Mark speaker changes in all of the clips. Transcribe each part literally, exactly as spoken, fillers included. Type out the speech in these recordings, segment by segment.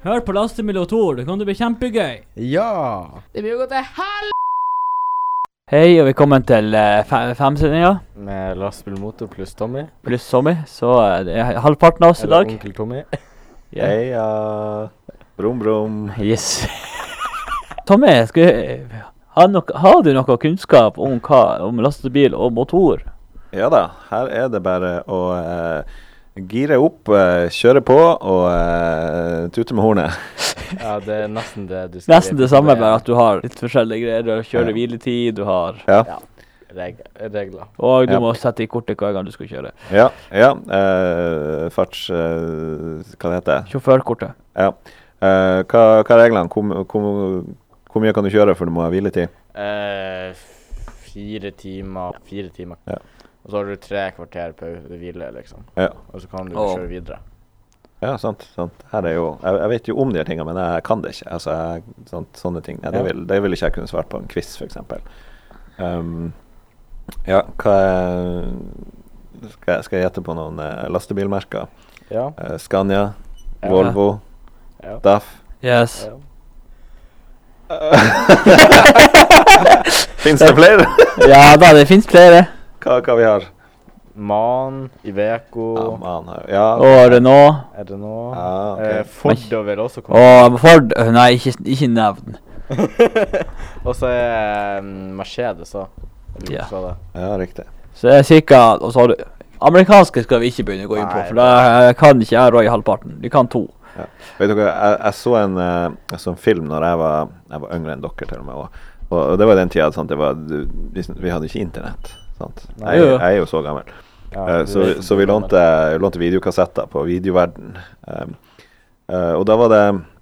Speaker 1: Hør på Lastebil og Tor, det kan bli kjempegøy.
Speaker 2: Ja.
Speaker 3: Det blir jo gå til hel...
Speaker 1: Hei, og velkommen til uh, femsendinga.
Speaker 2: Med Lastebil Motor pluss Tommy.
Speaker 1: Pluss Tommy, så uh, det er halvparten av oss i dag.
Speaker 2: Eller onkel Tommy.
Speaker 1: Yeah.
Speaker 2: Heia. Brum, brum.
Speaker 1: Yes. Tommy, skal, uh, har, nok, har du noe kunnskap om, hva, om lastebil og motor?
Speaker 2: Ja da, her er det bare å uh, gire opp, uh, kjøre på og uh, tute med hornet.
Speaker 4: Ja, det er nesten det du skal
Speaker 1: Nesten det samme, bare at du har litt forskjellige greier. Du kjører
Speaker 2: Ja.
Speaker 1: hviletid, du har...
Speaker 2: Ja,
Speaker 4: Ja, reg regler.
Speaker 1: Og du
Speaker 2: Ja.
Speaker 1: må sette i kortet hver gang du skal kjøre.
Speaker 2: ja, ja. Uh, farts... Uh, hva det heter?
Speaker 1: Sjåførkortet.
Speaker 2: Ja. Uh, hva, hva er reglene? Hvor, hvor, hvor mye kan du kjøre før du må ha hviletid?
Speaker 4: Eh, fire timer, fire timer.
Speaker 2: Ja.
Speaker 4: Og så har du tre kvarter på hvile, liksom.
Speaker 2: Ja.
Speaker 4: Og så kan du
Speaker 1: Åh.
Speaker 4: kjøre videre.
Speaker 2: Ja, sant, sant. Her er jo, jeg, jeg vet jo om de her tingene, men jeg kan det ikke. Altså, jeg, sånt, sånne ting. Ja, det,
Speaker 4: Ja.
Speaker 2: vil, det vil ikke jeg kunne svart på en quiz, for eksempel. Um, ja, hva er, skal, jeg, skal jeg gjette på noen uh, lastebilmerker?
Speaker 4: Ja.
Speaker 2: Uh, Scania,
Speaker 4: Ja.
Speaker 2: Volvo,
Speaker 4: Ja.
Speaker 2: D A F.
Speaker 1: Yes.
Speaker 4: Ja.
Speaker 2: Finns det flere?
Speaker 1: Ja da, det finnes flere.
Speaker 2: hva, hva vi har?
Speaker 4: Man, Iveco,
Speaker 2: Ja, man har ja.
Speaker 1: Og Renault.
Speaker 4: er det nå?
Speaker 2: Ja, ok.
Speaker 4: Eh, Ford har vel også kommet.
Speaker 1: Og Ford. øh, Nei, ikke, ikke nevn.
Speaker 4: Og så er um, Mercedes også. Eller
Speaker 1: Ja.
Speaker 4: hva sa det?
Speaker 2: Ja, riktig.
Speaker 1: Så det er cirka, og så har du, amerikanske skal vi ikke begynne å gå inn på,
Speaker 4: Nei,
Speaker 1: for da eh, kan ikke jeg røye halvparten. Vi kan to.
Speaker 2: Ja. Vet dere, jeg, jeg så en, uh, jeg så en film når jeg var, jeg var yngre enn dere til og med, og, og det var den tida, sant, det var, du, vi, vi hadde ikke internett, sant?
Speaker 4: Nei.
Speaker 2: Jeg, jeg er jo så gammel.
Speaker 4: Ja,
Speaker 2: Eh,
Speaker 4: du
Speaker 2: så,
Speaker 4: vet
Speaker 2: så vi
Speaker 4: ikke
Speaker 2: lånte, lånte videokassetter på Videoverden. Um, eh, og da var det,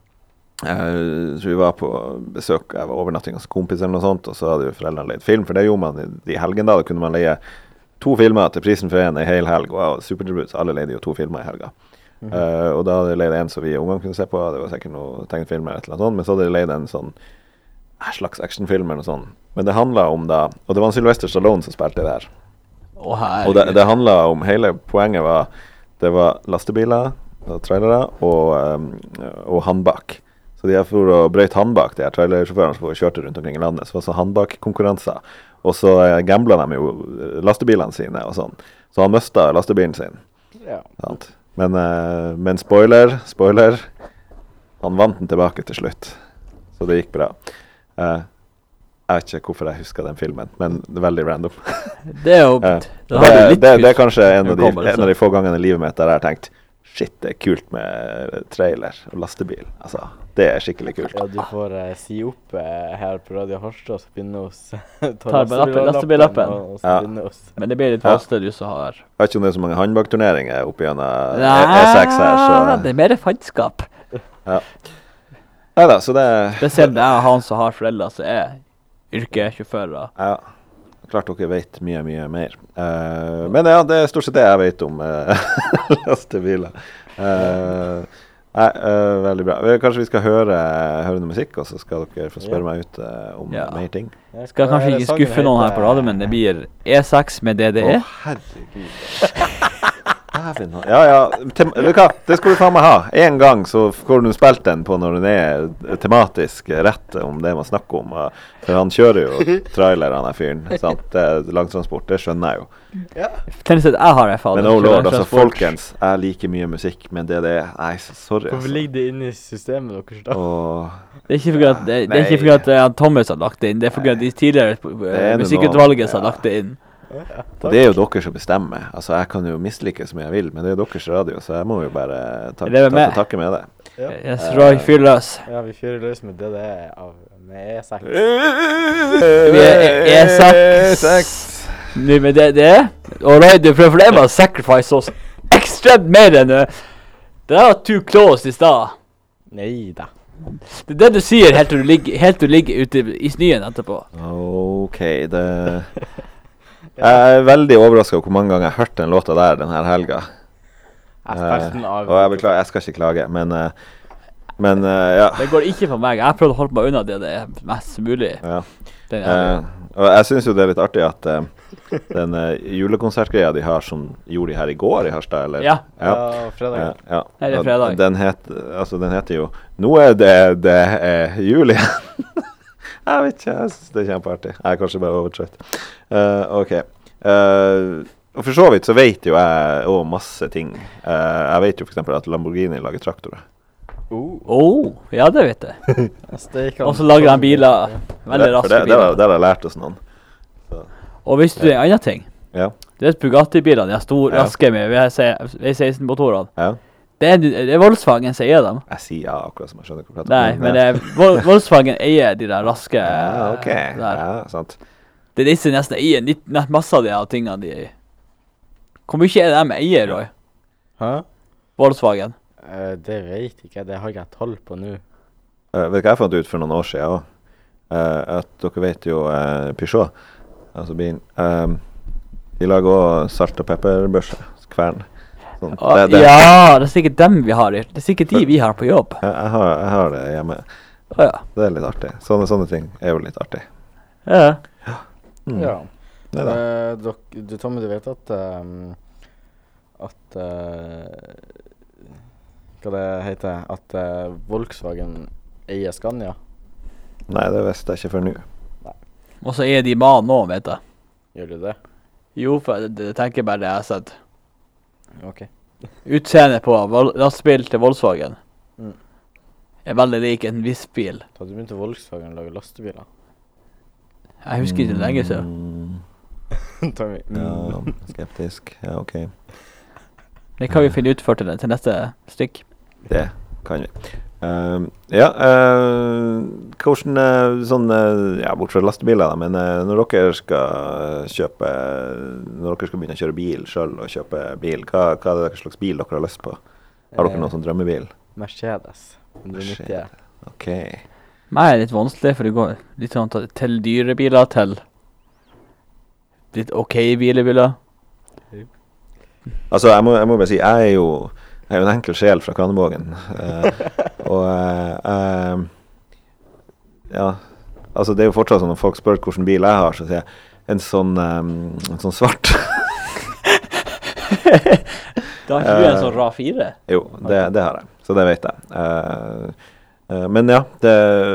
Speaker 2: uh, så vi var på besøk, jeg var overnatting hos kompis eller noe sånt, og så hadde jo foreldrene leid film, for det gjorde man i, i helgen da, da kunne man leie to filmer til prisen for en i hel helg, og wow, superdebut, så alle leide jo to filmer i helga.
Speaker 4: Mhm.
Speaker 2: Eh, og da hadde jeg leid en som vi ungene kunne se på, det var sikkert noe tegnefilm eller et eller annet sånt, men så hadde jeg leid en sånn eh, slags actionfilm eller noe sånt. Men det handlet om da, og det var en Sylvester Stallone som spilte det her.
Speaker 1: Å,
Speaker 2: Og det, det handlet om, hele poenget var, det var lastebiler, og trailere, og, um, og handbak. Så de her for å brøyt handbak, de her trailersjåførene som kjørte rundt omkring i landet, så var det så handbakkonkurranser. Og så uh, gamblet de jo lastebilene sine og sånn. Så han mistet lastebilen sin.
Speaker 4: Ja.
Speaker 2: Sant? Men, uh, men spoiler, spoiler, han vant den tilbake til slutt. Så det gikk bra. Uh, jeg vet ikke hvorfor jeg husker den filmen, men det er veldig random.
Speaker 1: Det er jo...
Speaker 2: Ja.
Speaker 1: Da
Speaker 2: Det,
Speaker 1: har du
Speaker 2: det,
Speaker 1: litt
Speaker 2: det, er
Speaker 1: hus-
Speaker 2: kanskje en av, de,
Speaker 1: hukommelse.
Speaker 2: en av de få gangene i livet mitt der jeg har tenkt, shit, det er kult med trailer og lastebil. Altså, det er skikkelig kult.
Speaker 4: Ja, du får eh, si opp eh, her på Radio Harstad, så begynne hos ta
Speaker 1: Tar med lappen- lastebillappen.
Speaker 4: og, og så
Speaker 2: Ja.
Speaker 4: begynne hos.
Speaker 1: Men det blir litt
Speaker 2: Ja.
Speaker 1: vanskelig du som har...
Speaker 2: Jeg vet ikke om det er så mange håndbakturneringer oppe gjennom
Speaker 1: Nei,
Speaker 2: E seks her, så...
Speaker 1: det er mer fantskap.
Speaker 2: Ja. Neida, så det...
Speaker 1: Spesielt jeg og han som har foreldre som er yrkessjåfører.
Speaker 2: Ja, klart dere vet mye, mye mer. Eh, men ja, det er stort sett det jeg vet om uh, lastebiler. Uh, nei, eh, veldig bra. Vi- Kanskje vi skal høre, høre noe musikk, og så skal dere få spørre
Speaker 4: Ja.
Speaker 2: meg ut eh, om
Speaker 1: Ja.
Speaker 2: mer ting.
Speaker 4: Jeg
Speaker 1: Skal kanskje
Speaker 4: høre
Speaker 1: ikke
Speaker 4: sangen
Speaker 1: skuffe noen her på
Speaker 4: heter-
Speaker 1: radio, men det blir E seks med D D E.
Speaker 2: Å, herregud. Dæven, ja, ja. Tem vet du hva? Det skal du faen meg ha. En gang så får du spilt den på når den er tematisk rett om det man snakker om. og- For han kjører jo trailer, han er fyren. Sant? Det er langtransport, det skjønner jeg jo.
Speaker 1: Tenk seg at jeg har erfaring.
Speaker 2: Men oh lord, altså folkens, jeg liker mye musikk, men det er det, nei, så sorry.
Speaker 4: Hvorfor
Speaker 2: Altså.
Speaker 4: ligger det inne i systemet deres da?
Speaker 2: Og,
Speaker 1: Det er ikke fordi at, det, det er ikke fordi at eh, Thomas har lagt det inn, det er fordi at de tidligere
Speaker 2: Det
Speaker 1: eh,
Speaker 2: er noe-
Speaker 1: musikkutvalget som har
Speaker 2: ja.
Speaker 1: lagt det inn.
Speaker 2: og det er jo dere som bestemmer. Altså, jeg kan jo mislike som jeg vil, men det er jo deres radio, så jeg må jo bare tak
Speaker 1: Det er
Speaker 2: ta,
Speaker 1: med.
Speaker 2: takke med det.
Speaker 4: Ja.
Speaker 1: Yes, Roy, fyr løs.
Speaker 4: Ja, vi kjører løs med det det er av med E seks.
Speaker 1: Vi er E seks. Nå med det, det. Og Roy, du prøver for det med å sacrifice oss ekstremt mer enn uh, det var too close i stad.
Speaker 4: Nei da.
Speaker 1: Det er det du sier helt til du ligger, helt til du ligger ute i snøen etterpå.
Speaker 2: Ok, det... Jeg er veldig overrasket over hvor mange ganger jeg har hørt den låta der denne helga.
Speaker 4: Jeg spilte den av.
Speaker 2: Og jeg beklager, jeg skal ikke klage, men eh, Men uh, ja.
Speaker 1: Det går ikke på meg. Jeg prøvde å holde meg unna det det er mest mulig.
Speaker 2: ja.
Speaker 1: Den
Speaker 2: Uh, og jeg synes jo det er litt artig at uh, den uh, julekonsertgreia de har som gjorde de her i går i Harstad, eller?
Speaker 1: Ja.
Speaker 2: Ja,
Speaker 4: Ja, fredag.
Speaker 2: ja, ja.
Speaker 1: Nei, det er
Speaker 2: Og
Speaker 1: fredag.
Speaker 2: Den, het, altså, den heter jo Nå er det, det er jul igjen. Jeg vet ikke, jeg synes det er kjempeartig. Jeg er kanskje bare overtrøtt. Uh, ok. Uh, og for så vidt så vet jo jeg også masse ting. Uh, jeg vet jo for eksempel at Lamborghini lager traktorer.
Speaker 4: Oh.
Speaker 1: Oh, ja, det vet jeg.
Speaker 4: Steik
Speaker 1: Og så lager de biler. Veldig
Speaker 2: Det- for
Speaker 1: raske
Speaker 2: det, det,
Speaker 1: biler.
Speaker 2: har- det har jeg lært hos noen.
Speaker 1: Og visste du en annen ting?
Speaker 2: Ja.
Speaker 1: Det er Bugatti-bilene, de er store,
Speaker 2: Ja.
Speaker 1: raske med V seksten-motorene.
Speaker 2: Ja.
Speaker 1: Det er, det er Volkswagen som eier dem.
Speaker 2: Jeg sier ja, akkurat som jeg skjønner hva du prater
Speaker 1: Nei,
Speaker 2: om.
Speaker 1: men det er Vol Volkswagen eier de der raske
Speaker 2: Ja, ok.
Speaker 1: der.
Speaker 2: Ja, sant.
Speaker 1: Det er disse nesten eier litt, nett masse av de her tingene de... Hvor mye er det de eier, Roy?
Speaker 4: Hæ?
Speaker 1: Volkswagen?
Speaker 4: Eh, det vet ikke jeg. Det har ikke jeg tall på nå.
Speaker 2: Uh, vet du hva jeg fant ut for noen år siden også? Uh, at dere vet jo uh, Peugeot, altså bilen. Um, de lager også salt- og pepperbørse, kvern. Sånn.
Speaker 1: Ah,
Speaker 2: Det- det-
Speaker 1: ja, det er sikkert dem vi har. i- Det er sikkert de vi har på jobb.
Speaker 2: Jeg, jeg, har, jeg har det hjemme.
Speaker 1: Å ja.
Speaker 2: Det er litt artig. Sånne, sånne ting er jo litt artig.
Speaker 1: Ja.
Speaker 2: Mm.
Speaker 4: Ja.
Speaker 2: Det da.
Speaker 4: Eh, dok, du, Tommy, du vet at um, At eh, Hva det heter? At eh, Volkswagen eier Scania?
Speaker 2: Nei, det visste jeg ikke før nå.
Speaker 1: Og så er de man nå, vet jeg.
Speaker 4: Gjør du det?
Speaker 1: Jo, for det, det tenker jeg bare det jeg har sett.
Speaker 4: OK.
Speaker 1: Utseendet på vol lastbil til Volkswagen
Speaker 4: Mm.
Speaker 1: er veldig lik en viss bil.
Speaker 4: Da hadde du begynt å Volkswagen lage lastebiler.
Speaker 1: Jeg husker ikke lenge siden.
Speaker 2: Mm,
Speaker 4: Tommy.
Speaker 2: ja, skeptisk. Ja, ok.
Speaker 1: Det kan vi finne ut for til, til neste stykk.
Speaker 2: Det kan vi. Um, ja, uh, hvordan uh, sånn, uh, ja, bort fra lastebiler da, men uh, når dere skal kjøpe, når dere skal begynne å kjøre bil selv og kjøpe bil, hva, hva er det slags bil dere har lyst på? Har dere
Speaker 4: Eh,
Speaker 2: noen sånn drømmebil?
Speaker 4: Mercedes. hundre nitti.
Speaker 2: Ok.
Speaker 1: Meg er litt vanskelig, for det går litt sånn til, til dyre biler, til litt ok bilebiler.
Speaker 2: Altså, jeg må, jeg må bare si, jeg er jo, jeg er jo en enkel sjel fra Kvanebågen. Uh, og uh, uh, ja, altså det er jo fortsatt sånn når folk spør hvilken bil jeg har, så sier jeg en sånn, um, en sånn svart.
Speaker 1: Da har ikke du en
Speaker 2: Eh,
Speaker 1: sånn RAV fire?
Speaker 2: Jo, det, det har jeg. Så det vet jeg. Uh, uh, men ja, det,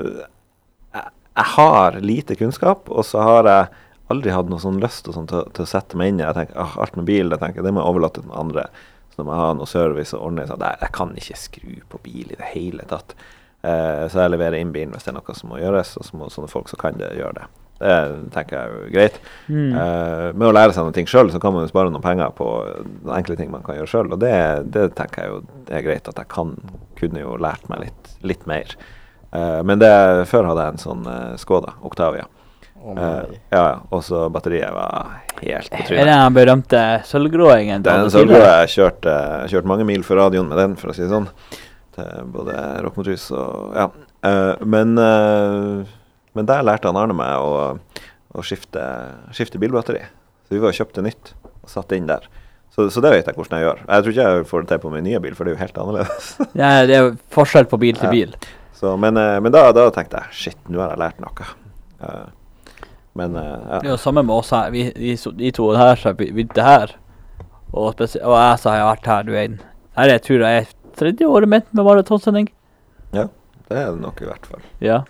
Speaker 2: jeg, jeg har lite kunnskap, og så har jeg aldri hatt noe sånn lyst og sånn til, til å sette meg inn i. Jeg tenker, ah, alt med bil, jeg tenker, det må jeg overlate til noen andre. Så når jeg har noe service og ordner, så jeg, jeg kan ikke skru på bil i det hele tatt. Uh, så jeg leverer inn bilen hvis det er noe som må gjøres, og så må sånne folk som kan det gjøre det. Det tenker jeg er jo greit.
Speaker 1: Mm.
Speaker 2: Uh, med å lære seg noen ting selv, så kan man jo spare noen penger på noen enkle ting man kan gjøre selv, og det, det tenker jeg jo det er greit at jeg kan, kunne jo lært meg litt, litt mer. Uh, men det, før hadde jeg en sånn uh, Skoda, Octavia.
Speaker 4: Å
Speaker 2: Uh,
Speaker 4: nei.
Speaker 2: ja, ja, og så batteriet var helt på
Speaker 1: Er det
Speaker 2: trynet.
Speaker 1: den berømte sølvgråingen?
Speaker 2: Den
Speaker 1: hadde
Speaker 2: sølvgrå,
Speaker 1: tidligere?
Speaker 2: jeg kjørte, kjørt mange mil for radioen med den, for å si det sånn. Til både rock mot rus og, ja. Uh, men, uh, men der lærte han Arne meg å, å skifte, skifte bilbatteri. Så vi var og kjøpte nytt og satt inn der. Så, så det vet jeg hvordan jeg gjør. Jeg tror ikke jeg får det til på min nye bil, for det er jo helt annerledes.
Speaker 1: Ja, det er jo forskjell på bil til
Speaker 2: Ja.
Speaker 1: bil.
Speaker 2: Så, men uh, men da, da tenkte jeg, shit, nå har jeg lært noe. Uh, men uh,
Speaker 1: Det er
Speaker 2: ja.
Speaker 1: jo samme med oss her. Vi, vi, so- de to her som har be- begynt det her. Og, spesi- og jeg som har vært her, du vet. Her jeg tror jeg er tredje året mitt med maratonsending.
Speaker 2: Det er det nok i hvert fall.
Speaker 1: Ja,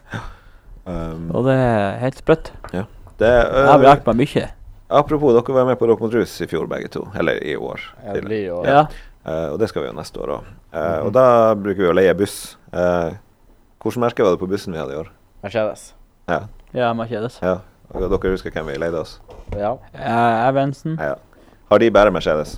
Speaker 2: Um,
Speaker 1: og det er helt sprøtt.
Speaker 2: det,
Speaker 1: Jeg har
Speaker 2: uh,
Speaker 1: lært meg mye.
Speaker 2: apropos, dere var med på Rock mot Rus i fjor begge to. Eller i år.
Speaker 4: Ja, det blir jo
Speaker 1: Ja.
Speaker 2: Uh, og det skal vi jo neste år også. Uh,
Speaker 4: Mhm.
Speaker 2: Og da bruker vi å leie buss. Uh, Hvordan merke var det på bussen vi hadde i år?
Speaker 4: Mercedes.
Speaker 2: Ja,
Speaker 1: Ja, Mercedes.
Speaker 2: ja. Og dere husker hvem vi leide oss?
Speaker 4: Ja.
Speaker 1: Ja, Evansen.
Speaker 2: Ja. Har de bare Mercedes?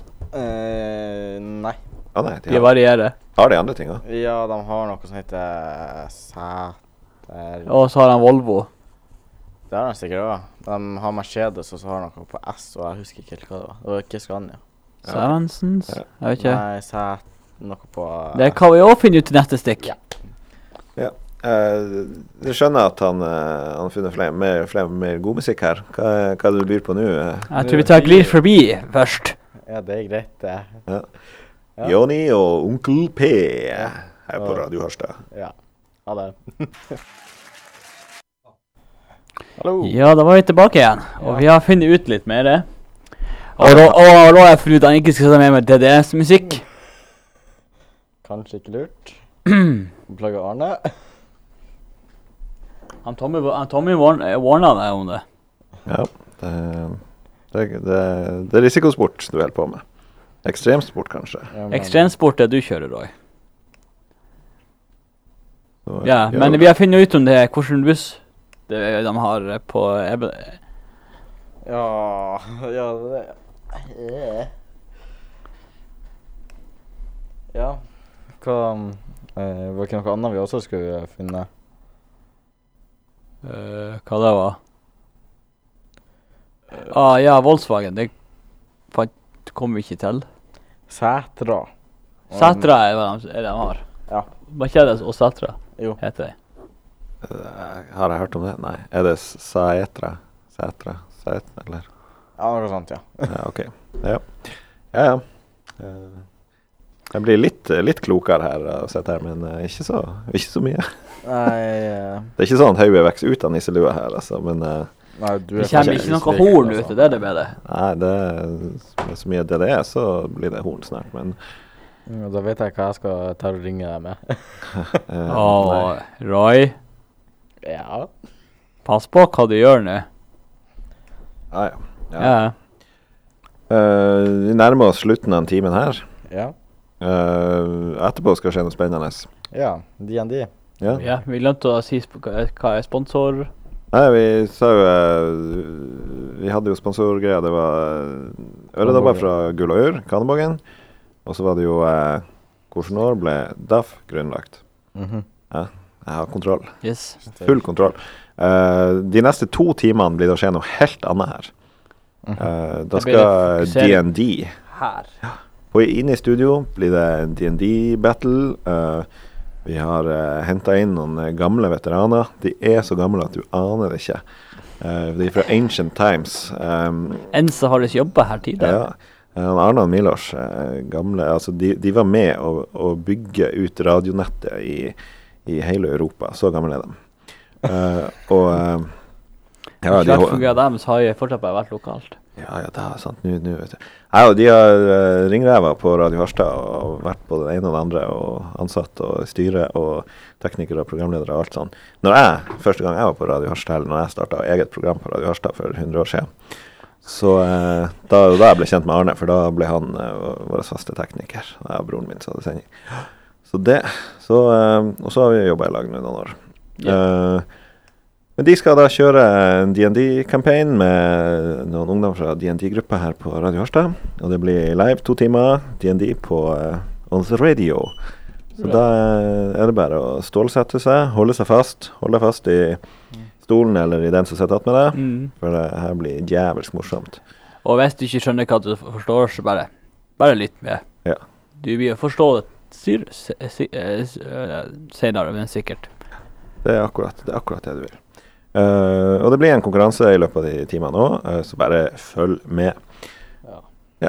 Speaker 4: Eh, nei.
Speaker 2: Ah, nei, de
Speaker 1: De
Speaker 2: har,
Speaker 1: varierer.
Speaker 2: har de andre ting også?
Speaker 4: Ja, de har noe som heter Sæter.
Speaker 1: Og så har han Volvo.
Speaker 4: Det har de sikkert òg. De har Mercedes, og så har de noe på S, og jeg husker ikke helt hva det var. Det var ikke Scania.
Speaker 1: Så Evansens.
Speaker 2: Ja.
Speaker 1: Jeg vet ikke.
Speaker 4: Nei, Sæt... Noe på
Speaker 1: Det kan vi også finne ut til neste stikk.
Speaker 4: Ja.
Speaker 2: Uh, du skjønner at han, uh, han har funnet flere, mer, flere, mer god musikk her. Hva, hva er det du byr på nå? Uh,
Speaker 1: Jeg tror vi tar Glir forbi først.
Speaker 4: Ja, det er greit, det.
Speaker 2: Ja.
Speaker 4: Ja.
Speaker 2: Jonny og Onkel P. Her på Radio Harstad.
Speaker 4: Ja, ha det. Hallo.
Speaker 1: Ja, da var vi tilbake igjen, og vi har funnet ut litt mer. Og da har jeg funnet ut at han ikke skal ta med meg D D S-musikk.
Speaker 4: Kanskje ikke lurt. Beklager Arne.
Speaker 1: Han Tommy, han Tommy warna deg om det.
Speaker 2: Ja, det, det, det, det er risikosport du holder på med. Ekstremsport, kanskje.
Speaker 4: Ja, men-
Speaker 1: Ekstremsport er du kjører, Roy.
Speaker 2: Så,
Speaker 1: Ja, men vi har funnet ut om det, hvordan buss det, de har på Eben.
Speaker 4: Ja, ja, det... Yeah. Ja, hva... Eh, var det ikke noe annet vi også skulle finne?
Speaker 1: Uh, hva det var? Ah, ja, Volkswagen, det fant, kom vi ikke til.
Speaker 4: Sætra.
Speaker 1: Sætra er hva de, er det de har.
Speaker 4: Ja.
Speaker 1: Mercedes og Sætra
Speaker 4: Jo.
Speaker 1: heter det.
Speaker 2: Uh, har jeg hørt om det? Nei. Er det Saetra? Sætra? Sætra, eller?
Speaker 4: Ja, noe sånt, ja.
Speaker 2: Ja, ok. Ja, ja. ja. Uh, jeg blir litt, litt klokere her å sitte her, men uh, ikke, så, ikke så mye.
Speaker 4: Nei, eh,
Speaker 2: Det er ikke sånn at hodet vokser ut av nisselua her, altså, men uh,
Speaker 4: nei, du
Speaker 1: Det
Speaker 4: er
Speaker 1: kommer
Speaker 4: faktisk
Speaker 1: ikke noe
Speaker 4: slik,
Speaker 1: horn
Speaker 4: altså.
Speaker 1: ut, det er det med det.
Speaker 2: nei, det er så mye D D E, så blir det horn snart, men
Speaker 4: Mm, Da vet jeg hva jeg skal ta og ringe deg med.
Speaker 2: uh, nei.
Speaker 1: Åh, Roy,
Speaker 4: Ja.
Speaker 1: pass på hva du gjør nå.
Speaker 2: Ah, ja. Ja.
Speaker 1: Ja.
Speaker 2: Uh, vi nærmer oss slutten av timen her.
Speaker 4: Ja.
Speaker 2: Uh, etterpå skal skje noe spennende.
Speaker 4: Ja, D and D.
Speaker 2: Ja.
Speaker 1: Ja, vi glemte å si sp hva hva er sponsor.
Speaker 2: Nei, vi sa jo uh, Vi hadde jo sponsorgreier. Det var uh, øredobber fra Gull og Ur, Kaneboggen. Og så var det jo uh, hvilket år ble D A F grunnlagt?
Speaker 4: Mhm.
Speaker 2: Ja, jeg har kontroll.
Speaker 1: Yes.
Speaker 2: Full kontroll. Uh, de neste to timene blir det å skje noe helt annet her.
Speaker 4: Mhm.
Speaker 2: Uh, da
Speaker 1: Da blir det
Speaker 2: skal D
Speaker 1: fokusering.
Speaker 2: and D
Speaker 1: Her.
Speaker 2: Og inne i studio blir det en D and D-battle. Uh, vi har uh, hentet inn noen uh, gamle veteraner. De er så gamle at du aner det ikke. Uh, de er fra Ancient Times. Um,
Speaker 1: Ense har ikke jobbet her tidligere.
Speaker 2: ja, uh, Arne og Milos, uh, gamle, altså de, de var med å, å bygge ut radionettet i, i hele Europa. Så gamle er de. Uh, og uh, ja,
Speaker 1: Hvis
Speaker 2: de,
Speaker 1: det
Speaker 2: ho-
Speaker 1: fungerer dem, så har jeg fortsatt bare vært lokalt.
Speaker 2: ja, ja, det er sant. Nå, nå vet jeg. Ja, og de har uh, ringrevet på Radio Harstad og vært på det ene og det andre, og ansatt og styre og teknikere og programledere og alt sånn. Når jeg, første gang jeg var på Radio Harstad, eller når jeg startet eget program på Radio Harstad for hundre år siden, så uh, da, da jeg ble kjent med Arne, for da ble han uh, vår faste tekniker. Det er broren min som hadde sending. Så det, så, uh, og så har vi jobbet i lag med noen år. Uh, Men de skal da kjøre en D and D-campaign med noen ungdom fra D and D-gruppa her på Radio Harstad. Og det blir live to timer D and D på uh, On The Radio. Så da uh, er det bare å stålsette seg, holde seg fast, holde deg fast i stolen eller i den som sitter att med deg.
Speaker 1: Mm.
Speaker 2: For det her blir jævelsk morsomt.
Speaker 1: Og hvis du ikke skjønner hva du forstår, så bare, bare lytt med.
Speaker 2: Ja.
Speaker 1: Du vil forstå det styr, se, se, eh, s- eh, senere, men sikkert.
Speaker 2: Det er akkurat det, er akkurat det du vil. Uh, og det blir en konkurranse i løpet av de timene også, uh, så bare følg med.
Speaker 1: Ja.
Speaker 2: Ja.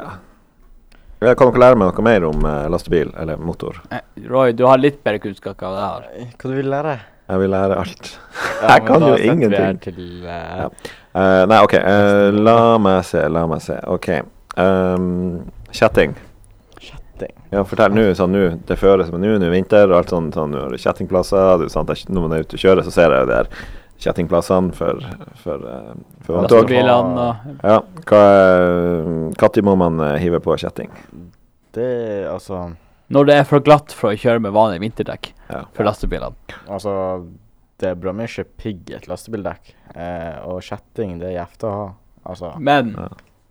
Speaker 2: Jeg kan dere lære meg noe mer om uh, lastebil eller motor?
Speaker 1: Eh, Roy, du har litt bedre kunnskap av det her.
Speaker 4: Hva du vil lære?
Speaker 2: Jeg vil lære alt.
Speaker 4: Ja,
Speaker 2: Jeg
Speaker 4: men
Speaker 2: kan
Speaker 4: da
Speaker 2: jo
Speaker 4: setter vi
Speaker 2: ingenting.
Speaker 4: her Til, eh,
Speaker 2: Ja. Uh, nei, ok. Uh, la meg se, la meg se. Ok. Um, Kjetting.
Speaker 4: Kjetting.
Speaker 2: Ja, fortell nå, sånn nå, det føres med nå, nå er vinter, og alt sånn, sånn, nå er det kjettingplasser, det er sant, det er ikke- når man er ute og kjører, så ser jeg jo det her kjettingplassene for, for, uh, for vogntog.
Speaker 1: Lastebilene og
Speaker 2: Ja, hva, når må man uh, hive på kjetting?
Speaker 4: Det, altså...
Speaker 1: når det er for glatt for å kjøre med vanlig vinterdekk
Speaker 2: Ja.
Speaker 1: for lastebilene.
Speaker 4: Altså, det er bra mye pigg i et lastebildekk. Eh, og kjetting, det er gjevt å ha. Altså,
Speaker 1: Men
Speaker 2: Ja.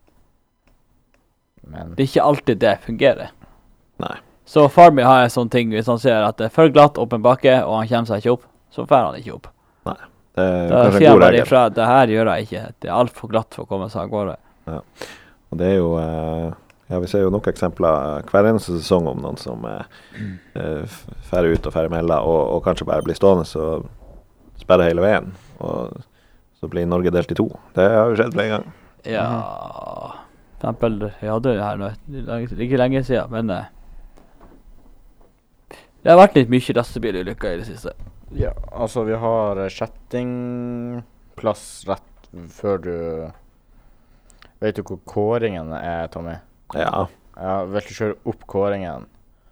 Speaker 4: men...
Speaker 1: det er ikke alltid det fungerer.
Speaker 2: Nei.
Speaker 1: Så far min har en sånn ting, hvis han ser at det er for glatt opp en bakke, og han kommer seg ikke opp, så fer han ikke opp.
Speaker 2: Det er
Speaker 1: Da
Speaker 2: kanskje
Speaker 1: sier
Speaker 2: en
Speaker 1: han
Speaker 2: god
Speaker 1: bare
Speaker 2: regel.
Speaker 1: ifra at det her gjør jeg ikke. Det er alt for glatt for å komme seg av gårde.
Speaker 2: Og det er jo uh, ja, vi ser jo nok eksempler hver eneste sesong om noen som uh, uh, færre ut og færre melder, og, og kanskje bare blir stående så sperrer hele veien, og så blir Norge delt i to. Det har jo skjedd flere ganger.
Speaker 1: Ja, for eksempel, jeg hadde det her nå, det er ikke lenge siden, men eh, Det har vært litt mye lastebilulykker i det siste.
Speaker 4: Ja, altså vi har eh, kjettingplass rett før du... Vet du hvor kåringen er, Tommy?
Speaker 2: Ja.
Speaker 4: Ja, hvis du kjører opp kåringen,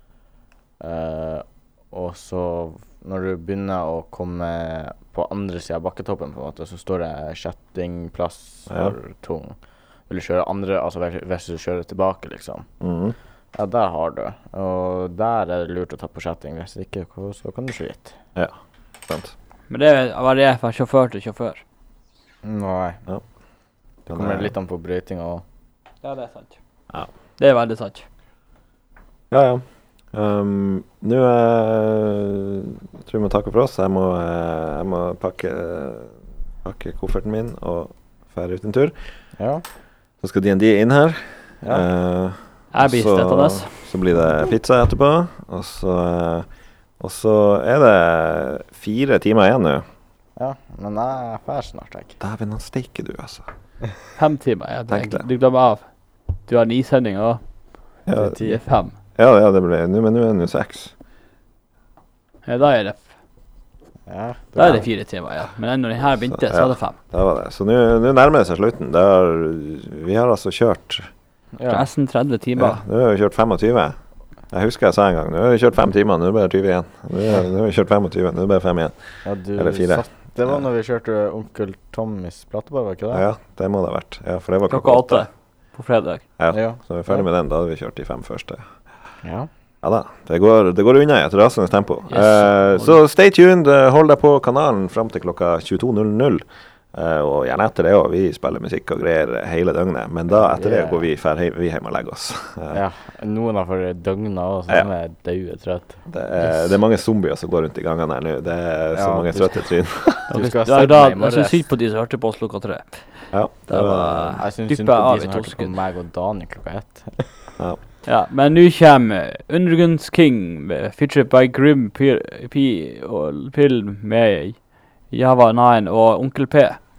Speaker 4: eh, og så når du begynner å komme på andre siden av bakketoppen, på en måte, så står det kjettingplass for
Speaker 2: Ja.
Speaker 4: tung. Vil du kjøre andre, altså hvis hvis du kjører tilbake, liksom.
Speaker 2: Mhm.
Speaker 4: Ja, der har du. Og der er det lurt å ta på kjetting. Hvis ikke, så kan du slite.
Speaker 2: Ja, sant.
Speaker 1: Men det varierer fra sjåfør til sjåfør.
Speaker 4: Nei.
Speaker 2: Ja.
Speaker 4: Det kommer litt an på brøyting og...
Speaker 1: Ja, det er sant.
Speaker 2: Ja.
Speaker 1: Det er veldig sant.
Speaker 2: Ja, ja. Um, Nå uh, tror jeg må takke for oss. Jeg må, uh, jeg må pakke, pakke kofferten min og fære ut en tur.
Speaker 4: Ja.
Speaker 2: Så skal D and D inn her.
Speaker 4: Ja.
Speaker 2: Uh,
Speaker 1: Jeg blir
Speaker 2: så,
Speaker 1: stettende.
Speaker 2: så blir det pizza etterpå. Og så, uh, og så er det fire timer igjen nå.
Speaker 4: Ja, men jeg er ferdig snart, jeg.
Speaker 2: Dæven, han steiker du, altså.
Speaker 1: Fem timer. Ja,
Speaker 2: Tenk
Speaker 1: det,
Speaker 2: det.
Speaker 1: du glemmer av. Du har ni sendinger.
Speaker 2: Ja,
Speaker 1: Det er fem.
Speaker 2: ja, ja det ble nå, men nå er det jo seks.
Speaker 1: Ja, da er det,
Speaker 4: Ja.
Speaker 1: da er det fire timer, ja. Men når den her begynte, så,
Speaker 2: ja.
Speaker 1: er det fem.
Speaker 2: Det var det. Så nå nå nærmer det seg slutten. Det har, vi har altså kjørt
Speaker 4: Ja.
Speaker 1: Nesten tretti
Speaker 2: Ja,
Speaker 1: timer.
Speaker 2: nå har vi kjørt femogtyve. Jeg husker jeg sa en gang, nå har vi kjørt fem timer, nå er det bare tyve igjen. Nå er- nå har vi kjørt femogtyve, nå er det bare fem igjen.
Speaker 4: Ja, du
Speaker 2: Eller fire.
Speaker 4: satt... Det var når vi kjørte Onkel Tommys platebar, var ikke det?
Speaker 2: Ja, det må det ha vært. Ja, for det var
Speaker 1: Klokka åtte på fredag.
Speaker 2: Ja,
Speaker 4: Ja.
Speaker 2: så vi er ferdig med den, da hadde vi kjørt de fem første.
Speaker 4: Ja.
Speaker 2: Ja da, det går, det går unna i et rasende tempo.
Speaker 1: Yes.
Speaker 2: Eh, så stay tuned, eh, hold deg på kanalen frem til klokka tjueto null null. Eh, og gjerne etter det også, vi spiller musikk og greier hele døgnet. Men da, etter det,
Speaker 4: Yeah.
Speaker 2: går vi, fer, hei- vi hjem og legger oss. Eh,
Speaker 4: Ja. Noen har for døgna også, så
Speaker 2: Ja.
Speaker 4: de er døde trøtt.
Speaker 2: det, er, det er mange zombier som går rundt i gangene her nå. Det er så
Speaker 4: Ja,
Speaker 2: mange
Speaker 4: du
Speaker 2: trøtte tryn.
Speaker 4: Du skal
Speaker 1: Ja,
Speaker 4: ha
Speaker 1: da,
Speaker 4: sett meg i
Speaker 1: jeg synes
Speaker 4: morges.
Speaker 1: synd på de som hørte på oss klokka tre.
Speaker 2: Ja,
Speaker 1: Det var
Speaker 4: Jeg synes
Speaker 1: dyppet
Speaker 4: synd på
Speaker 1: av
Speaker 4: de
Speaker 1: i
Speaker 4: som hørte på
Speaker 1: tosken.
Speaker 4: meg og Daniel klokka ett.
Speaker 2: ja.
Speaker 1: Ja, men nå kommer Undergrunns King med featured by Grim P, P og Pill med Java nine og Onkel P.